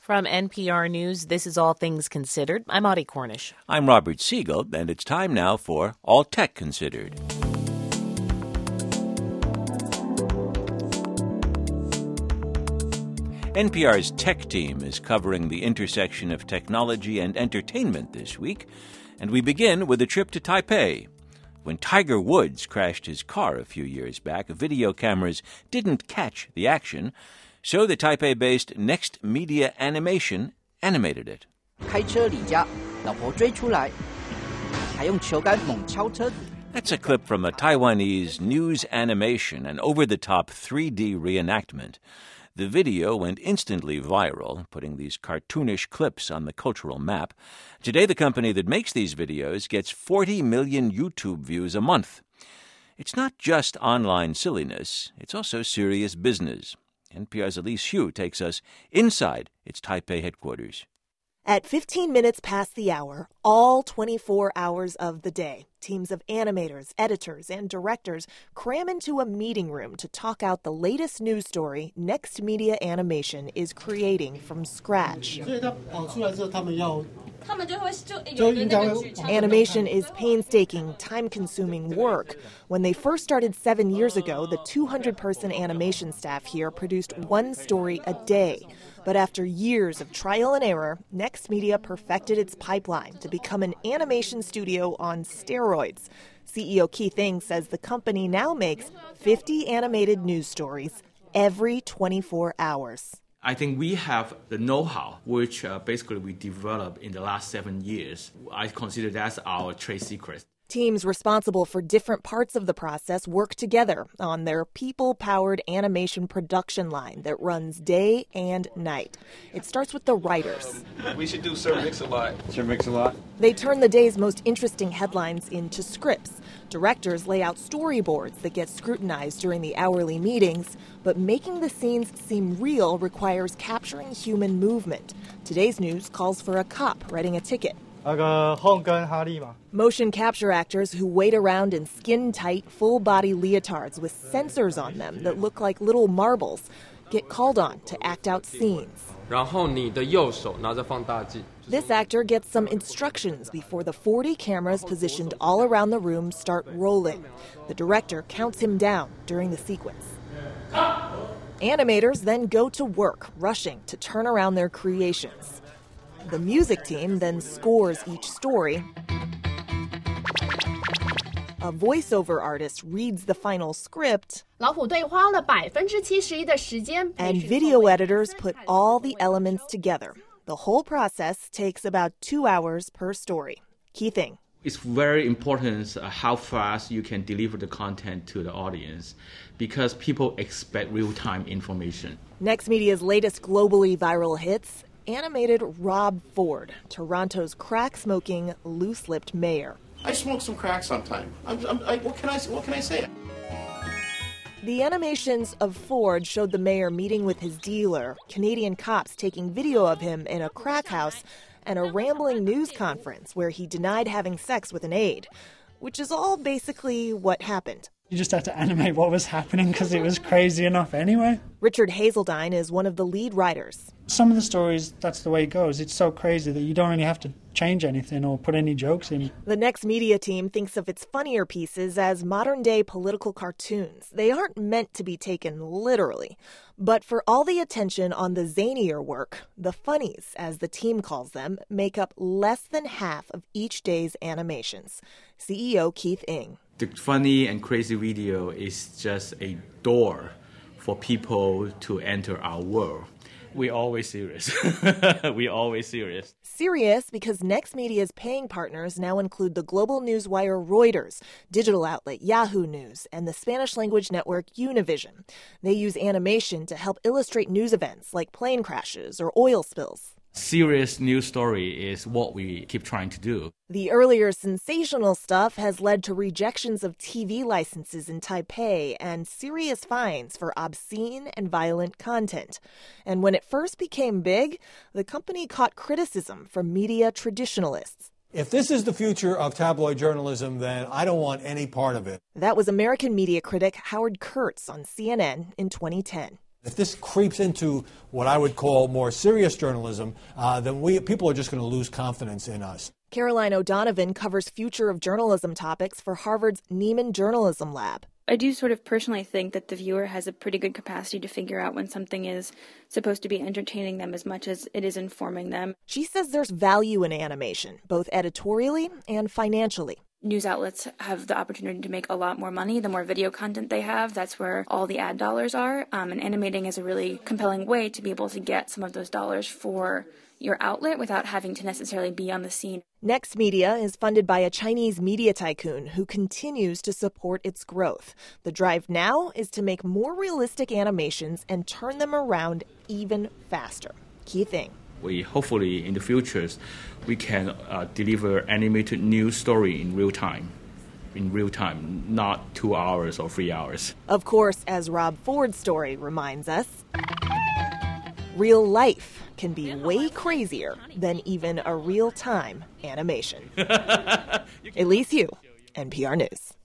From NPR News, this is All Things Considered. I'm Audie Cornish. I'm Robert Siegel, and it's time now for All Tech Considered. NPR's tech team is covering the intersection of technology and entertainment this week, and we begin with a trip to Taipei. When Tiger Woods crashed his car a few years back, video cameras didn't catch the action, so the Taipei-based Next Media Animation animated it. That's a clip from a Taiwanese news animation, an over-the-top 3D reenactment. The video went instantly viral, putting these cartoonish clips on the cultural map. Today, the company that makes these videos gets 40 million YouTube views a month. It's not just online silliness, it's also serious business. NPR's Elise Hu takes us inside its Taipei headquarters. At 15 minutes past the hour, all 24 hours of the day, teams of animators, editors, and directors cram into a meeting room to talk out the latest news story Next Media Animation is creating from scratch. Animation is painstaking, time-consuming work. When they first started 7 years ago, the 200-person animation staff here produced one story a day. But after years of trial and error, Next Media perfected its pipeline to become an animation studio on steroids. CEO Keith Ng says the company now makes 50 animated news stories every 24 hours. I think we have the know-how, which basically we developed in the last 7 years. I consider that's our trade secret. Teams responsible for different parts of the process work together on their people-powered animation production line that runs day and night. It starts with the writers. We should do Sir Mix-a-Lot. Sir Mix-a-Lot. They turn the day's most interesting headlines into scripts. Directors lay out storyboards that get scrutinized during the hourly meetings, but making the scenes seem real requires capturing human movement. Today's news calls for a cop writing a ticket. Motion capture actors who wait around in skin-tight, full-body leotards with sensors on them that look like little marbles get called on to act out scenes. This actor gets some instructions before the 40 cameras positioned all around the room start rolling. The director counts him down during the sequence. Animators then go to work, rushing to turn around their creations. The music team then scores each story. A voiceover artist reads the final script, and video editors put all the elements together. The whole process takes about 2 hours per story. Keith Ng. It's very important how fast you can deliver the content to the audience because people expect real-time information. Next Media's latest globally viral hits, animated Rob Ford, Toronto's crack-smoking, loose-lipped mayor. I smoke some crack sometime. What can I say? The animations of Ford showed the mayor meeting with his dealer, Canadian cops taking video of him in a crack house, and a rambling news conference where he denied having sex with an aide, which is all basically what happened. You just had to animate what was happening because it was crazy enough anyway. Richard Hazeldine is one of the lead writers. Some of the stories, that's the way it goes. It's so crazy that you don't really have to change anything or put any jokes in. The Next Media team thinks of its funnier pieces as modern-day political cartoons. They aren't meant to be taken literally. But for all the attention on the zanier work, the funnies, as the team calls them, make up less than half of each day's animations. CEO Keith Ng. The funny and crazy video is just a door for people to enter our world. We're always serious. We're always serious. Serious because Next Media's paying partners now include the global newswire Reuters, digital outlet Yahoo News, and the Spanish-language network Univision. They use animation to help illustrate news events like plane crashes or oil spills. Serious news story is what we keep trying to do. The earlier sensational stuff has led to rejections of TV licenses in Taipei and serious fines for obscene and violent content. And when it first became big, the company caught criticism from media traditionalists. If this is the future of tabloid journalism, then I don't want any part of it. That was American media critic Howard Kurtz on CNN in 2010. If this creeps into what I would call more serious journalism, then people are just going to lose confidence in us. Caroline O'Donovan covers future of journalism topics for Harvard's Nieman Journalism Lab. I do sort of personally think that the viewer has a pretty good capacity to figure out when something is supposed to be entertaining them as much as it is informing them. She says there's value in animation, both editorially and financially. News outlets have the opportunity to make a lot more money. The more video content they have, that's where all the ad dollars are. And animating is a really compelling way to be able to get some of those dollars for your outlet without having to necessarily be on the scene. Next Media is funded by a Chinese media tycoon who continues to support its growth. The drive now is to make more realistic animations and turn them around even faster. Key thing. We hopefully in the future we can deliver animated news story in real time, not 2 hours or 3 hours. Of course, as Rob Ford's story reminds us, real life can be way crazier than even a real-time animation. Elise Hu, NPR News.